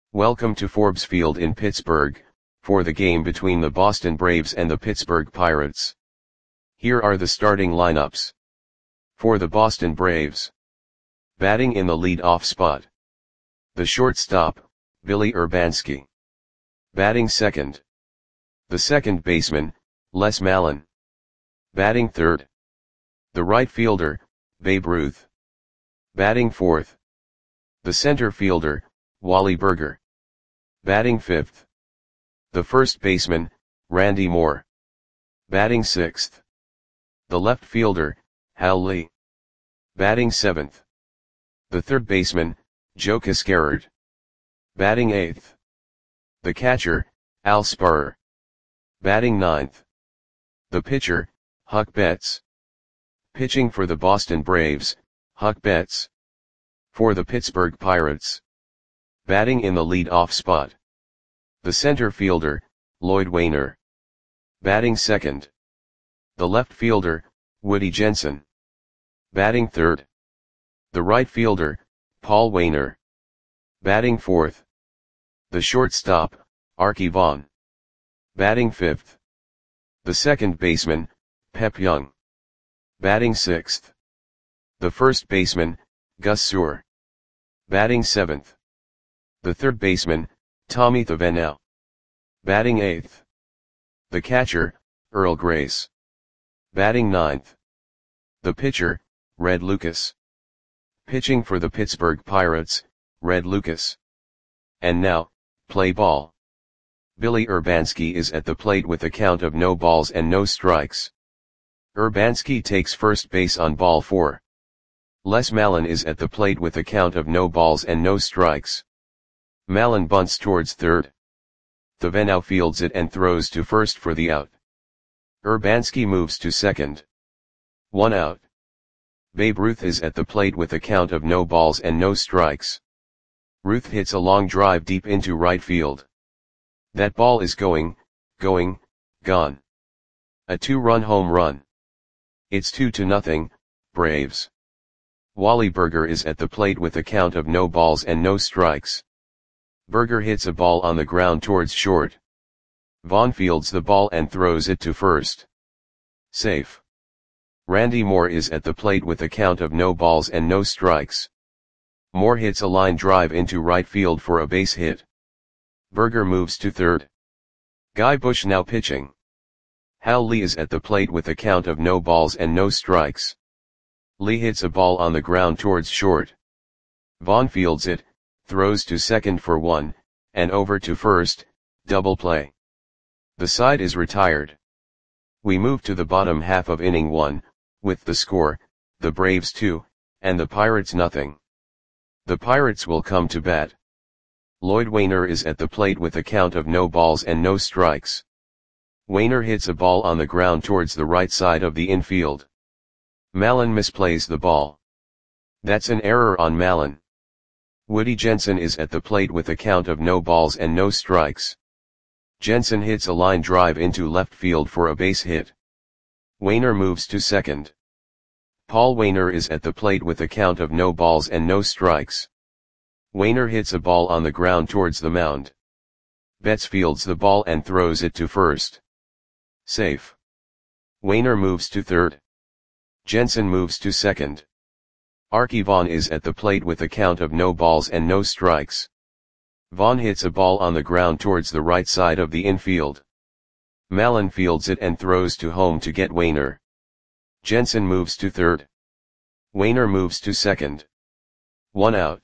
Welcome to Forbes Field in Pittsburgh, for the game between the Boston Braves and the Pittsburgh Pirates. Here are the starting lineups. For the Boston Braves. Batting in the lead-off spot. The shortstop, Billy Urbanski. Batting second. The second baseman, Les Mallon. Batting third. The right fielder, Babe Ruth. Batting fourth. The center fielder, Wally Burger. Batting fifth. The first baseman, Randy Moore. Batting sixth. The left fielder, Hal Lee. Batting seventh. The third baseman, Joe Cascarard. Batting eighth. The catcher, Al Sparrer. Batting ninth. The pitcher, Huck Betts. Pitching for the Boston Braves, Huck Betts. For the Pittsburgh Pirates. Batting in the lead-off spot. The center fielder, Lloyd Waner. Batting second. The left fielder, Woody Jensen. Batting third. The right fielder, Paul Waner. Batting fourth. The shortstop, Arky Vaughan. Batting fifth. The second baseman, Pep Young. Batting sixth. The first baseman, Gus Sewell. Batting seventh. The third baseman, Tommy Thavenel. Batting eighth. The catcher, Earl Grace. Batting ninth. The pitcher, Red Lucas. Pitching for the Pittsburgh Pirates, Red Lucas. And now, play ball. Billy Urbanski is at the plate with a count of no balls and no strikes. Urbanski takes first base on ball 4. Les Mallon is at the plate with a count of no balls and no strikes. Mallon bunts towards third. Thavenel fields it and throws to first for the out. Urbanski moves to second. 1 out. Babe Ruth is at the plate with a count of no balls and no strikes. Ruth hits a long drive deep into right field. That ball is gone. A 2-run home run. It's 2-0, Braves. Wally Burger is at the plate with a count of no balls and no strikes. Burger hits a ball on the ground towards short. Vaughn fields the ball and throws it to first. Safe. Randy Moore is at the plate with a count of no balls and no strikes. Moore hits a line drive into right field for a base hit. Burger moves to third. Guy Bush now pitching. Hal Lee is at the plate with a count of no balls and no strikes. Lee hits a ball on the ground towards short. Vaughn fields it, throws to second for 1, and over to first, double play. The side is retired. We move to the bottom half of inning 1, with the score, the Braves 2, and the Pirates nothing. The Pirates will come to bat. Lloyd Waner is at the plate with a count of no balls and no strikes. Waner hits a ball on the ground towards the right side of the infield. Mallon misplays the ball. That's an error on Mallon. Woody Jensen is at the plate with a count of no balls and no strikes. Jensen hits a line drive into left field for a base hit. Waner moves to second. Paul Waner is at the plate with a count of no balls and no strikes. Waner hits a ball on the ground towards the mound. Betts fields the ball and throws it to first. Safe. Waner moves to third. Jensen moves to second. Arky Vaughan is at the plate with a count of no balls and no strikes. Vaughan hits a ball on the ground towards the right side of the infield. Mallon fields it and throws to home to get Waner. Jensen moves to third. Waner moves to second. 1 out.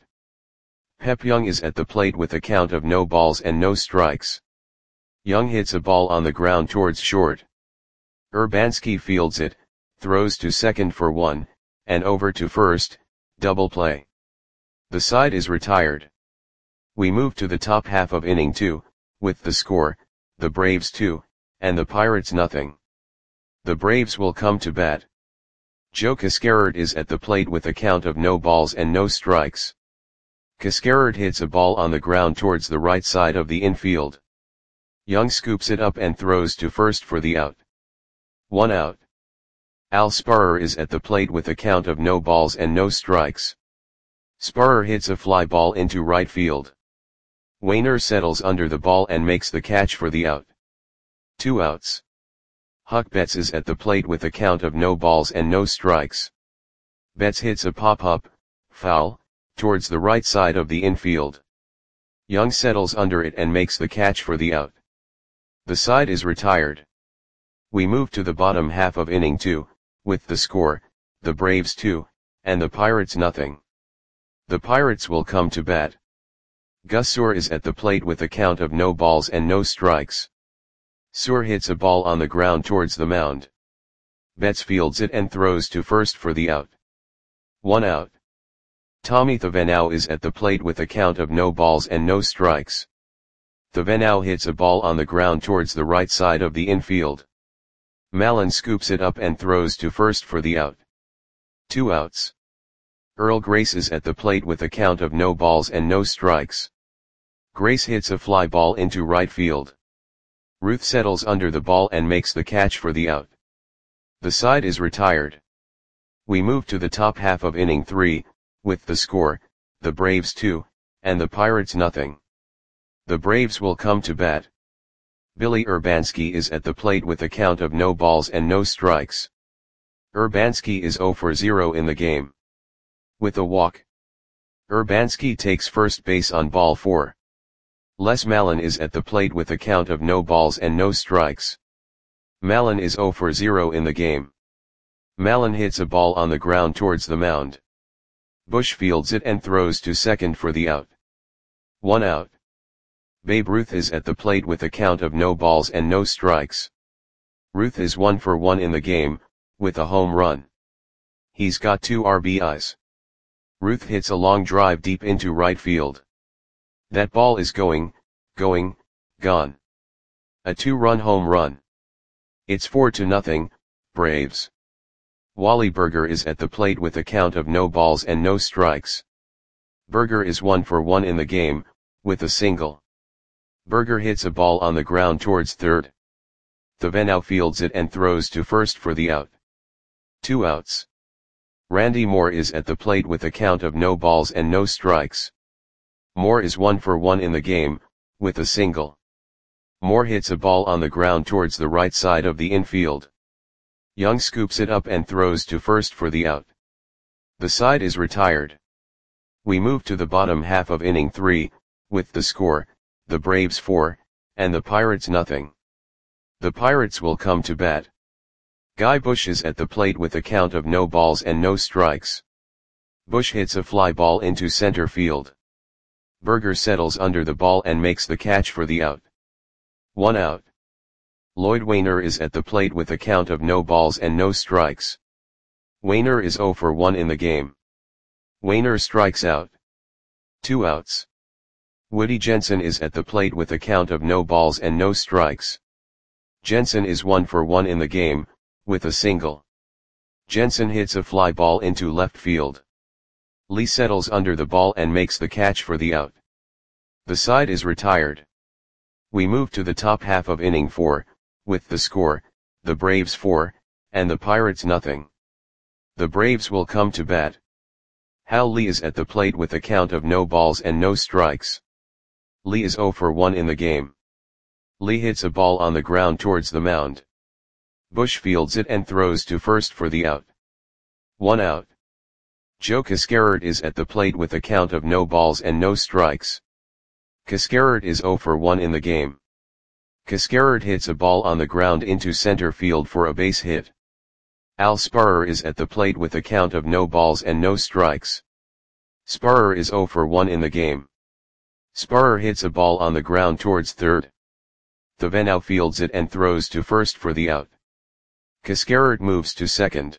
Pep Young is at the plate with a count of no balls and no strikes. Young hits a ball on the ground towards short. Urbanski fields it, throws to second for 1, and over to first, double play. The side is retired. We move to the top half of inning 2, with the score, the Braves 2, and the Pirates nothing. The Braves will come to bat. Joe Cascarard is at the plate with a count of no balls and no strikes. Cascarard hits a ball on the ground towards the right side of the infield. Young scoops it up and throws to first for the out. 1 out. Al Sparrer is at the plate with a count of no balls and no strikes. Sparrer hits a fly ball into right field. Wainer settles under the ball and makes the catch for the out. 2 outs. Huck Betts is at the plate with a count of no balls and no strikes. Betts hits a pop-up, foul, towards the right side of the infield. Young settles under it and makes the catch for the out. The side is retired. We move to the bottom half of inning 2, with the score, the Braves 2, and the Pirates nothing. The Pirates will come to bat. Gus Suhr is at the plate with a count of no balls and no strikes. Suhr hits a ball on the ground towards the mound. Betts fields it and throws to first for the out. 1 out. Tommy Thevenot is at the plate with a count of no balls and no strikes. Thevenot hits a ball on the ground towards the right side of the infield. Mallon scoops it up and throws to first for the out. 2 outs. Earl Grace is at the plate with a count of no balls and no strikes. Grace hits a fly ball into right field. Ruth settles under the ball and makes the catch for the out. The side is retired. We move to the top half of inning 3, with the score, the Braves 2, and the Pirates nothing. The Braves will come to bat. Billy Urbanski is at the plate with a count of no balls and no strikes. Urbanski is 0 for 0 in the game. With a walk. Urbanski takes first base on ball 4. Les Mallon is at the plate with a count of no balls and no strikes. Mallon is 0 for 0 in the game. Mallon hits a ball on the ground towards the mound. Bush fields it and throws to second for the out. 1 out. Babe Ruth is at the plate with a count of no balls and no strikes. Ruth is 1 for 1 in the game, with a home run. He's got 2 RBIs. Ruth hits a long drive deep into right field. That ball is gone. A 2-run home run. It's 4-0, Braves. Wally Burger is at the plate with a count of no balls and no strikes. Burger is 1 for 1 in the game, with a single. Burger hits a ball on the ground towards third. Thevenot fields it and throws to first for the out. 2 outs. Randy Moore is at the plate with a count of no balls and no strikes. Moore is 1 for 1 in the game, with a single. Moore hits a ball on the ground towards the right side of the infield. Young scoops it up and throws to first for the out. The side is retired. We move to the bottom half of inning 3, with the score, the Braves 4, and the Pirates nothing. The Pirates will come to bat. Guy Bush is at the plate with a count of no balls and no strikes. Bush hits a fly ball into center field. Burger settles under the ball and makes the catch for the out. 1 out. Lloyd Wainer is at the plate with a count of no balls and no strikes. Wainer is 0 for 1 in the game. Wainer strikes out. 2 outs. Woody Jensen is at the plate with a count of no balls and no strikes. Jensen is 1 for 1 in the game, with a single. Jensen hits a fly ball into left field. Lee settles under the ball and makes the catch for the out. The side is retired. We move to the top half of inning 4, with the score, the Braves 4, and the Pirates nothing. The Braves will come to bat. Hal Lee is at the plate with a count of no balls and no strikes. Lee is 0 for 1 in the game. Lee hits a ball on the ground towards the mound. Bush fields it and throws to first for the out. 1 out. Joe Cascarard is at the plate with a count of no balls and no strikes. Cascarard is 0 for 1 in the game. Cascarard hits a ball on the ground into center field for a base hit. Al Sparrer is at the plate with a count of no balls and no strikes. Sparrer is 0 for 1 in the game. Sparrer hits a ball on the ground towards third. Thevenot fields it and throws to first for the out. Cascarard moves to second.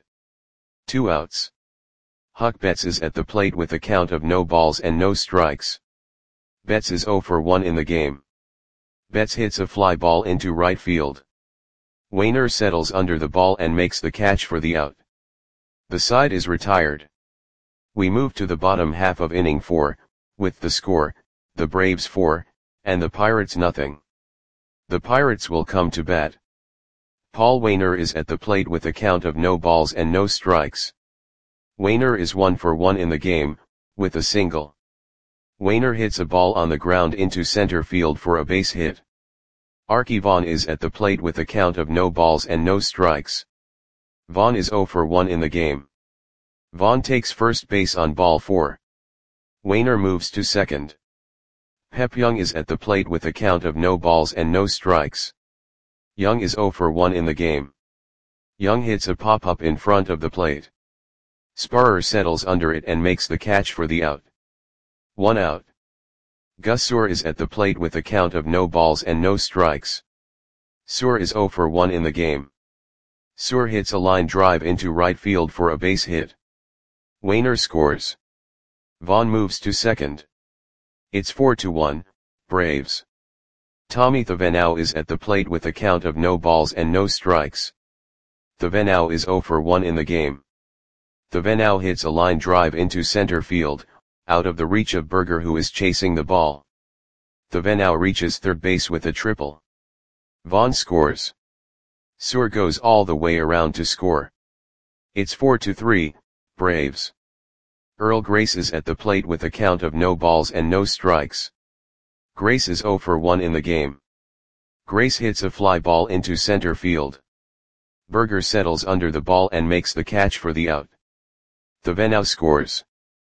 2 outs. Huck Betts is at the plate with a count of no balls and no strikes. Betts is 0 for 1 in the game. Betts hits a fly ball into right field. Wainer settles under the ball and makes the catch for the out. The side is retired. We move to the bottom half of inning 4, with the score, the Braves 4, and the Pirates nothing. The Pirates will come to bat. Paul Wainer is at the plate with a count of no balls and no strikes. Wainer is 1 for 1 in the game, with a single. Wainer hits a ball on the ground into center field for a base hit. Arky Vaughan is at the plate with a count of no balls and no strikes. Vaughan is 0 for 1 in the game. Vaughan takes first base on ball 4. Wainer moves to second. Pep Young is at the plate with a count of no balls and no strikes. Young is 0 for 1 in the game. Young hits a pop-up in front of the plate. Sparrer settles under it and makes the catch for the out. 1 out. Gus Suhr is at the plate with a count of no balls and no strikes. Suhr is 0 for 1 in the game. Suhr hits a line drive into right field for a base hit. Wainer scores. Vaughan moves to second. It's 4-1, Braves. Tommy Thavenau is at the plate with a count of no balls and no strikes. Thavenau is 0 for 1 in the game. Thavenau hits a line drive into center field, out of the reach of Berger, who is chasing the ball. Thavenau reaches third base with a triple. Vaughan scores. Suhr goes all the way around to score. It's 4-3, Braves. Earl Grace is at the plate with a count of no balls and no strikes. Grace is 0 for 1 in the game. Grace hits a fly ball into center field. Berger settles under the ball and makes the catch for the out. Thavenau scores.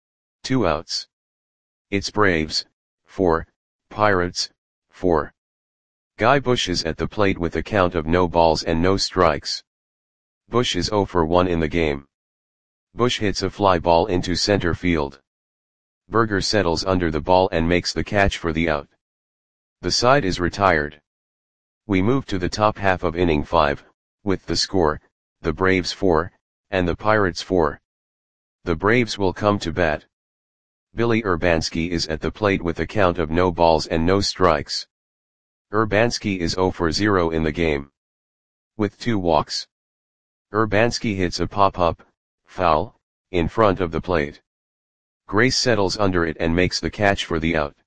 2 outs. It's Braves, 4, Pirates, 4. Guy Bush is at the plate with a count of no balls and no strikes. Bush is 0 for 1 in the game. Bush hits a fly ball into center field. Berger settles under the ball and makes the catch for the out. The side is retired. We move to the top half of inning 5, with the score, the Braves 4, and the Pirates 4. The Braves will come to bat. Billy Urbanski is at the plate with a count of no balls and no strikes. Urbanski is 0 for 0 in the game. With 2 walks. Urbanski hits a pop-up, foul, in front of the plate. Grace settles under it and makes the catch for the out.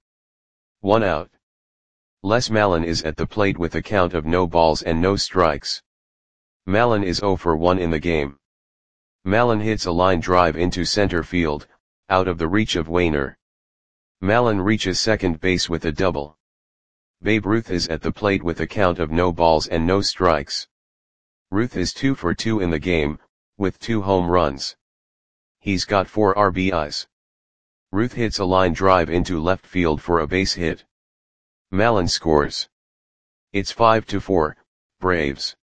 1 out. Les Mallon is at the plate with a count of no balls and no strikes. Mallon is 0 for 1 in the game. Mallon hits a line drive into center field, out of the reach of Wainer. Mallon reaches second base with a double. Babe Ruth is at the plate with a count of no balls and no strikes. Ruth is 2 for 2 in the game, with 2 home runs. He's got 4 RBIs. Ruth hits a line drive into left field for a base hit. Mallon scores. It's 5-4, Braves.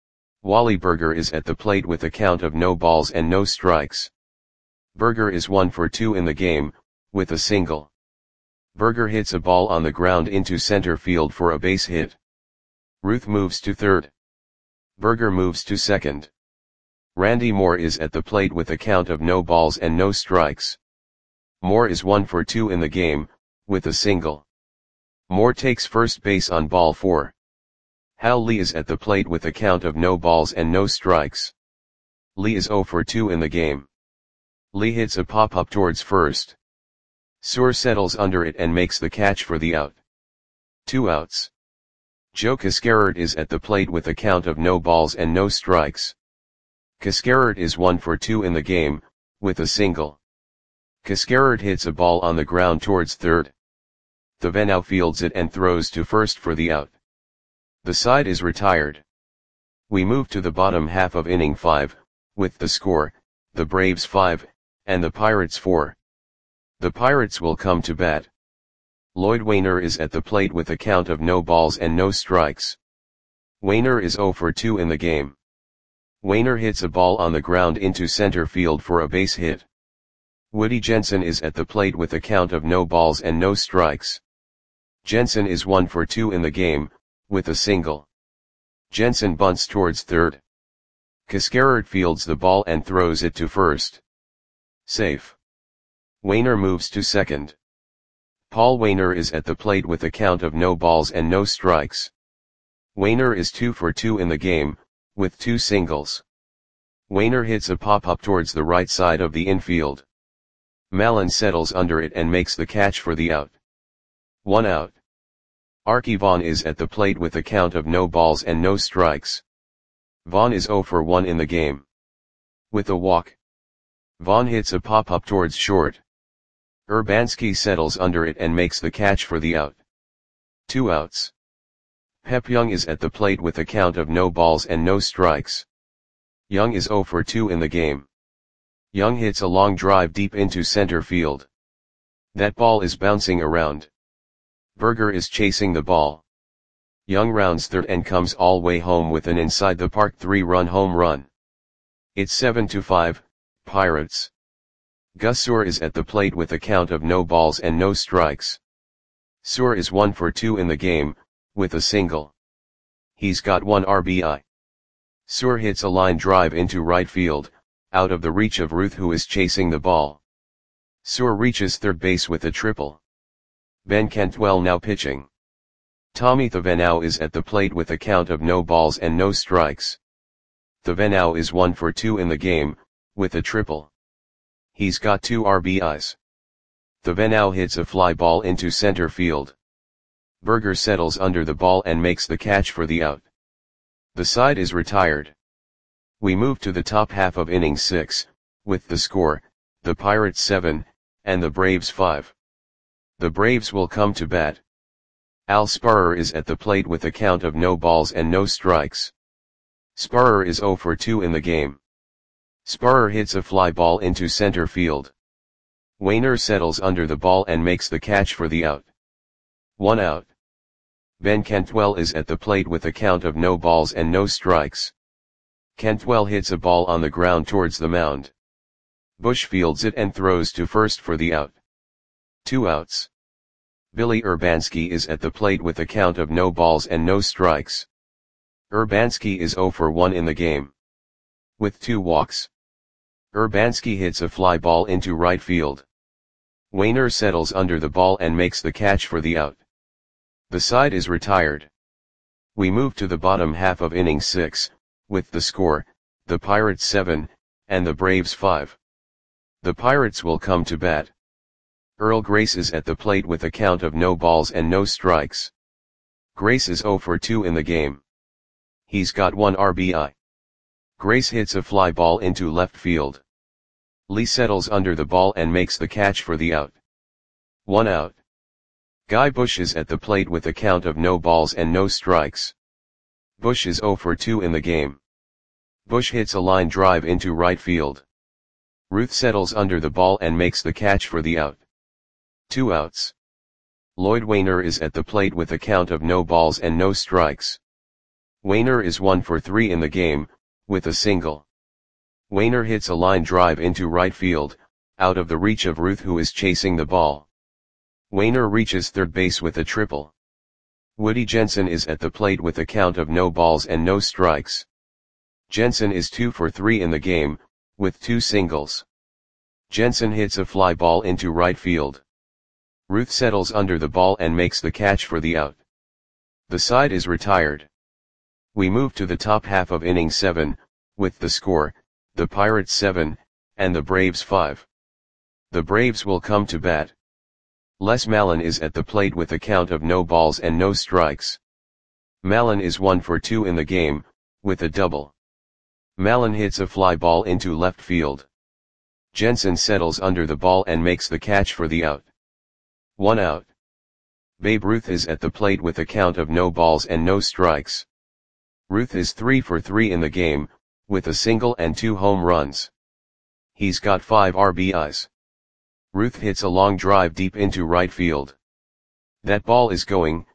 Wally Berger is at the plate with a count of no balls and no strikes. Berger is 1 for 2 in the game, with a single. Berger hits a ball on the ground into center field for a base hit. Ruth moves to third. Berger moves to second. Randy Moore is at the plate with a count of no balls and no strikes. Moore is 1 for 2 in the game, with a single. Moore takes first base on ball 4. Hal Lee is at the plate with a count of no balls and no strikes. Lee is 0 for 2 in the game. Lee hits a pop-up towards first. Suhr settles under it and makes the catch for the out. 2 outs. Joe Cascarert is at the plate with a count of no balls and no strikes. Cascarert is 1 for 2 in the game, with a single. Cascarert hits a ball on the ground towards third. Thavenau fields it and throws to first for the out. The side is retired. We move to the bottom half of inning 5, with the score, the Braves 5, and the Pirates 4. The Pirates will come to bat. Lloyd Wainer is at the plate with a count of no balls and no strikes. Wainer is 0 for 2 in the game. Wainer hits a ball on the ground into center field for a base hit. Woody Jensen is at the plate with a count of no balls and no strikes. Jensen is 1 for 2 in the game, with a single. Jensen bunts towards third. Cascarert fields the ball and throws it to first. Safe. Wainer moves to second. Paul Wainer is at the plate with a count of no balls and no strikes. Wainer is 2 for 2 in the game, with 2 singles. Wainer hits a pop-up towards the right side of the infield. Mallon settles under it and makes the catch for the out. 1 out. Arky Vaughan is at the plate with a count of no balls and no strikes. Vaughan is 0 for 1 in the game. With a walk. Vaughan hits a pop-up towards short. Urbanski settles under it and makes the catch for the out. 2 outs. Pep Young is at the plate with a count of no balls and no strikes. Young is 0 for 2 in the game. Young hits a long drive deep into center field. That ball is bouncing around. Berger is chasing the ball. Young rounds third and comes all way home with an inside the park 3-run home run. It's 7-5, Pirates. Gus Suhr is at the plate with a count of no balls and no strikes. Suhr is 1 for 2 in the game, with a single. He's got 1 RBI. Suhr hits a line drive into right field, out of the reach of Ruth, who is chasing the ball. Suhr reaches third base with a triple. Ben Cantwell now pitching. Tommy Thavenau is at the plate with a count of no balls and no strikes. Thavenau is 1 for 2 in the game, with a triple. He's got 2 RBIs. Thavenau hits a fly ball into center field. Berger settles under the ball and makes the catch for the out. The side is retired. We move to the top half of inning 6, with the score, the Pirates 7, and the Braves 5. The Braves will come to bat. Al Sparrer is at the plate with a count of no balls and no strikes. Sparrer is 0 for 2 in the game. Sparrer hits a fly ball into center field. Wainer settles under the ball and makes the catch for the out. 1 out. Ben Cantwell is at the plate with a count of no balls and no strikes. Cantwell hits a ball on the ground towards the mound. Bush fields it and throws to first for the out. 2 outs. Billy Urbanski is at the plate with a count of no balls and no strikes. Urbanski is 0 for 1 in the game. With 2 walks. Urbanski hits a fly ball into right field. Wainer settles under the ball and makes the catch for the out. The side is retired. We move to the bottom half of inning 6, with the score, the Pirates 7, and the Braves 5. The Pirates will come to bat. Earl Grace is at the plate with a count of no balls and no strikes. Grace is 0 for 2 in the game. He's got 1 RBI. Grace hits a fly ball into left field. Lee settles under the ball and makes the catch for the out. 1 out. Guy Bush is at the plate with a count of no balls and no strikes. Bush is 0 for 2 in the game. Bush hits a line drive into right field. Ruth settles under the ball and makes the catch for the out. 2 outs. Lloyd Wainer is at the plate with a count of no balls and no strikes. Wainer is 1 for 3 in the game, with a single. Wainer hits a line drive into right field, out of the reach of Ruth, who is chasing the ball. Wainer reaches third base with a triple. Woody Jensen is at the plate with a count of no balls and no strikes. Jensen is 2 for 3 in the game, with 2 singles. Jensen hits a fly ball into right field. Ruth settles under the ball and makes the catch for the out. The side is retired. We move to the top half of inning 7, with the score, the Pirates 7, and the Braves 5. The Braves will come to bat. Les Mallon is at the plate with a count of no balls and no strikes. Mallon is 1 for 2 in the game, with a double. Mallon hits a fly ball into left field. Jensen settles under the ball and makes the catch for the out. 1 out. Babe Ruth is at the plate with a count of no balls and no strikes. Ruth is 3 for 3 in the game, with a single and 2 home runs. He's got 5 RBIs. Ruth hits a long drive deep into right field. That ball is gone.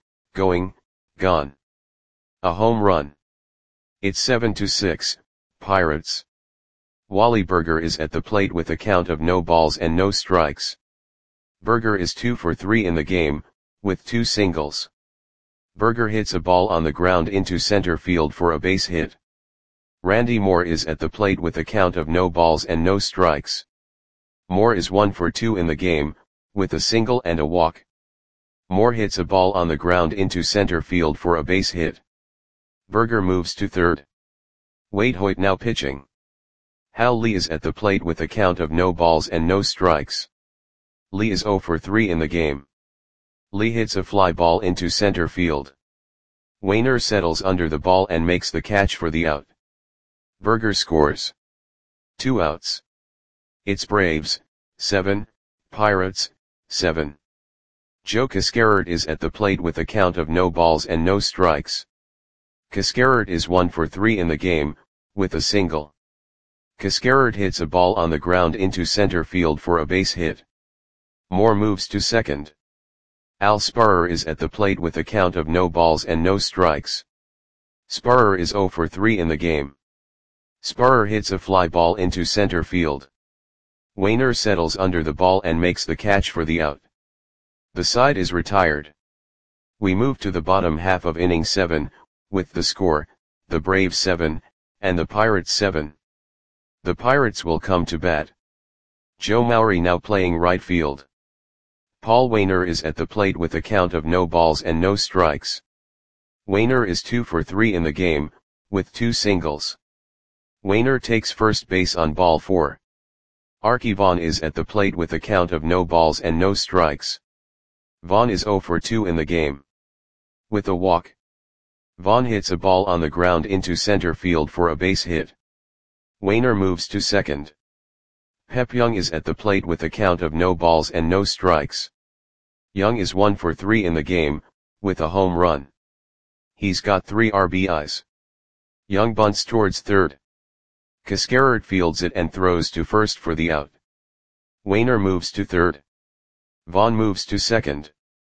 A home run. It's 7-6, Pirates. Wally Berger is at the plate with a count of no balls and no strikes. Berger is 2 for 3 in the game, with 2 singles. Berger hits a ball on the ground into center field for a base hit. Randy Moore is at the plate with a count of no balls and no strikes. Moore is 1 for 2 in the game, with a single and a walk. Moore hits a ball on the ground into center field for a base hit. Berger moves to third. Wade Hoyt now pitching. Hal Lee is at the plate with a count of no balls and no strikes. Lee is 0 for 3 in the game. Lee hits a fly ball into center field. Wainer settles under the ball and makes the catch for the out. Berger scores. 2 outs. It's Braves 7, Pirates 7. Joe Cascarert is at the plate with a count of no balls and no strikes. Cascarert is 1 for 3 in the game, with a single. Cascarert hits a ball on the ground into center field for a base hit. Moore moves to second. Al Sparrer is at the plate with a count of no balls and no strikes. Sparrer is 0 for 3 in the game. Sparrer hits a fly ball into center field. Wainer settles under the ball and makes the catch for the out. The side is retired. We move to the bottom half of inning 7, with the score, the Braves 7, and the Pirates 7. The Pirates will come to bat. Joe Maury now playing right field. Paul Wainer is at the plate with a count of no balls and no strikes. Wainer is 2 for 3 in the game, with 2 singles. Wainer takes first base on ball 4. Arky Vaughan is at the plate with a count of no balls and no strikes. Vaughan is 0 for 2 in the game. With a walk. Vaughan hits a ball on the ground into center field for a base hit. Wainer moves to second. Pep Young is at the plate with a count of no balls and no strikes. Young is 1 for 3 in the game, with a home run. He's got 3 RBIs. Young bunts towards third. Cascarert fields it and throws to first for the out. Wainer moves to third. Vaughan moves to second.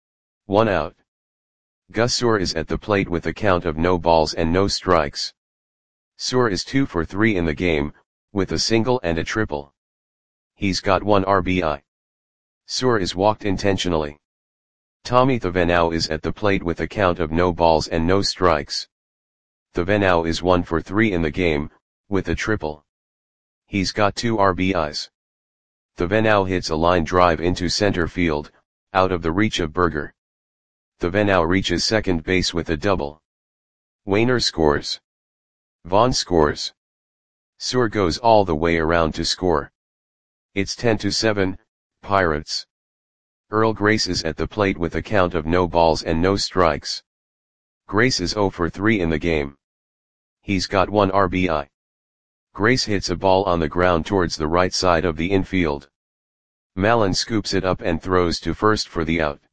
1 out. Gus Suhr is at the plate with a count of no balls and no strikes. Suhr is 2 for 3 in the game, with a single and a triple. He's got 1 RBI. Suhr is walked intentionally. Tommy Thevenot is at the plate with a count of no balls and no strikes. Thevenot is 1 for 3 in the game, with a triple. He's got 2 RBIs. Thevenot hits a line drive into center field, out of the reach of Berger. Thevenot reaches second base with a double. Wainer scores. Vaughan scores. Suhr goes all the way around to score. It's 10-7, Pirates. Earl Grace is at the plate with a count of no balls and no strikes. Grace is 0 for 3 in the game. He's got 1 RBI. Grace hits a ball on the ground towards the right side of the infield. Mallon scoops it up and throws to first for the out.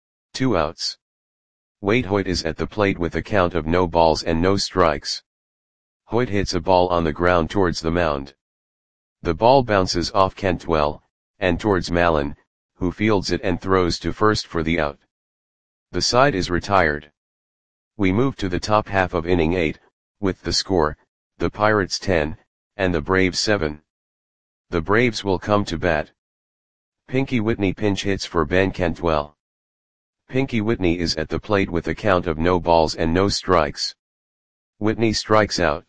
2 outs. Wade Hoyt is at the plate with a count of no balls and no strikes. Hoyt hits a ball on the ground towards the mound. The ball bounces off Cantwell, and towards Mallon, who fields it and throws to first for the out. The side is retired. We move to the top half of inning 8, with the score, the Pirates 10, and the Braves 7. The Braves will come to bat. Pinky Whitney pinch hits for Ben Cantwell. Pinky Whitney is at the plate with a count of no balls and no strikes. Whitney strikes out.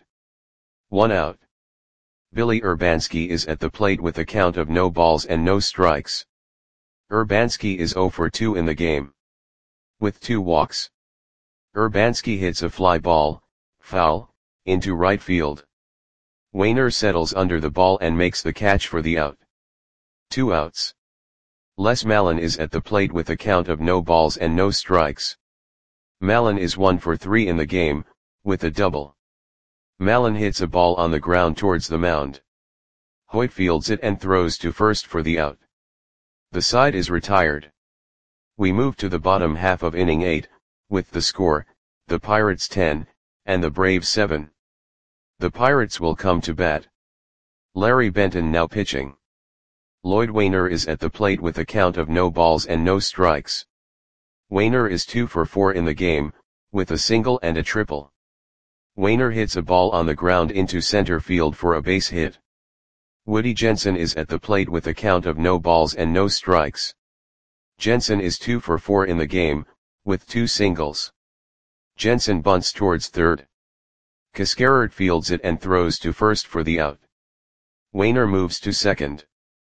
1 out. Billy Urbanski is at the plate with a count of no balls and no strikes. Urbanski is 0 for 2 in the game. With 2 walks. Urbanski hits a fly ball, foul, into right field. Wainer settles under the ball and makes the catch for the out. 2 outs. Les Mallon is at the plate with a count of no balls and no strikes. Mallon is 1 for 3 in the game, with a double. Mallon hits a ball on the ground towards the mound. Hoyt fields it and throws to first for the out. The side is retired. We move to the bottom half of inning 8, with the score, the Pirates 10, and the Braves 7. The Pirates will come to bat. Larry Benton now pitching. Lloyd Wainer is at the plate with a count of no balls and no strikes. Wainer is 2 for 4 in the game, with a single and a triple. Wainer hits a ball on the ground into center field for a base hit. Woody Jensen is at the plate with a count of no balls and no strikes. Jensen is 2 for 4 in the game, with 2 singles. Jensen bunts towards third. Cascarert fields it and throws to first for the out. Wainer moves to second.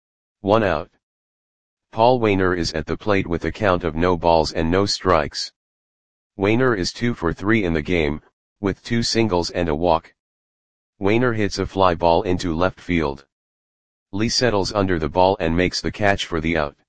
1 out. Paul Wainer is at the plate with a count of no balls and no strikes. Wainer is 2 for 3 in the game, with 2 singles and a walk. Wainer hits a fly ball into left field. Lee settles under the ball and makes the catch for the out.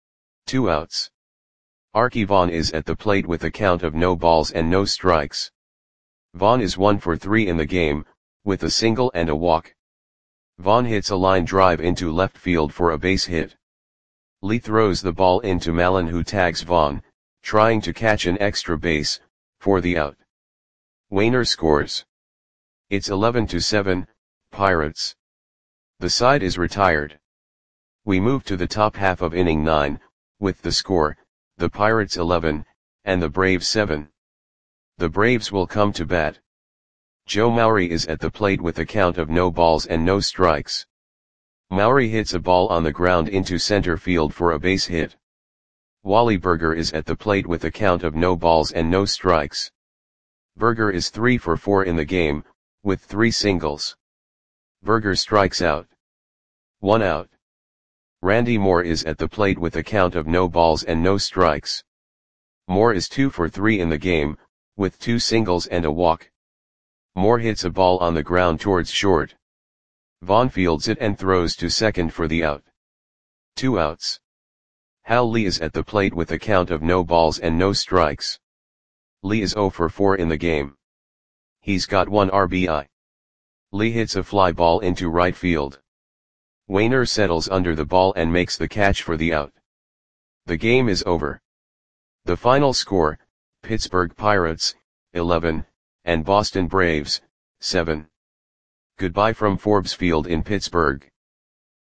2 outs. Arky Vaughan is at the plate with a count of no balls and no strikes. Vaughan is 1 for 3 in the game, with a single and a walk. Vaughan hits a line drive into left field for a base hit. Lee throws the ball into Mallon, who tags Vaughn, trying to catch an extra base, for the out. Wayner scores. It's 11-7, Pirates. The side is retired. We move to the top half of inning 9, with the score, the Pirates 11, and the Braves 7. The Braves will come to bat. Joe Maury is at the plate with a count of no balls and no strikes. Maury hits a ball on the ground into center field for a base hit. Wally Burger is at the plate with a count of no balls and no strikes. Burger is 3 for 4 in the game, with 3 singles. Burger strikes out. 1 out. Randy Moore is at the plate with a count of no balls and no strikes. Moore is 2 for 3 in the game, with 2 singles and a walk. Moore hits a ball on the ground towards short. Vaughn fields it and throws to second for the out. 2 outs. Hal Lee is at the plate with a count of no balls and no strikes. Lee is 0 for 4 in the game. He's got 1 RBI. Lee hits a fly ball into right field. Wayner settles under the ball and makes the catch for the out. The game is over. The final score, Pittsburgh Pirates, 11, and Boston Braves, 7. Goodbye from Forbes Field in Pittsburgh.